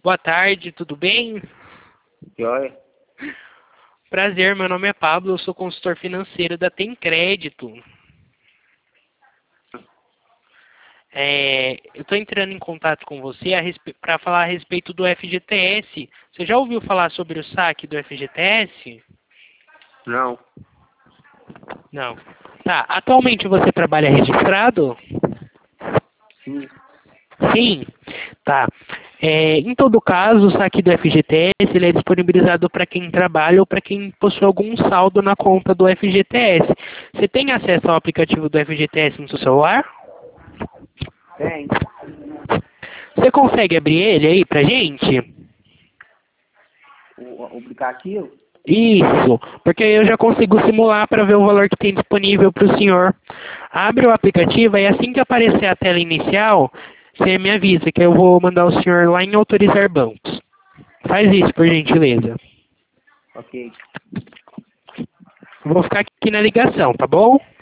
Boa tarde, tudo bem? Joia. Prazer, meu nome é Pablo, eu sou consultor financeiro da Tem Crédito. Eu estou entrando em contato com você para falar a respeito do FGTS. Você já ouviu falar sobre o saque do FGTS? Não. Não. Tá, atualmente você trabalha registrado? Sim. Sim. Tá. Em todo caso, o saque do FGTS ele é disponibilizado para quem trabalha ou para quem possui algum saldo na conta do FGTS. Você tem acesso ao aplicativo do FGTS no seu celular? Tem. Você consegue abrir ele aí pra gente? O aplicativo? Isso, porque eu já consigo simular para ver o valor que tem disponível para o senhor. Abre o aplicativo e assim que aparecer a tela inicial, você me avisa que eu vou mandar o senhor lá em autorizar bancos. Faz isso, por gentileza. Ok. Vou ficar aqui na ligação, tá bom?